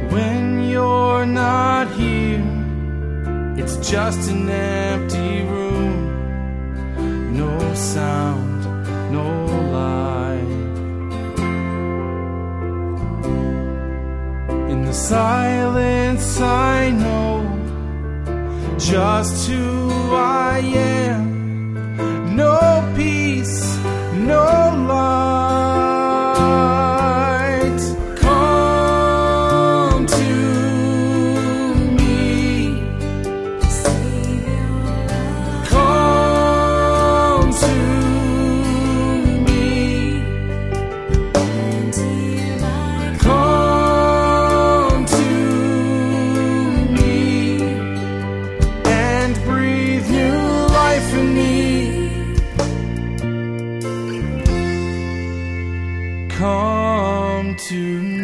When you're not here, it's just an empty room. No sound, no light. In the silence I know just who I am. No peace, no light. Come to me, come to me, come to me, and breathe new life in me. Come to me.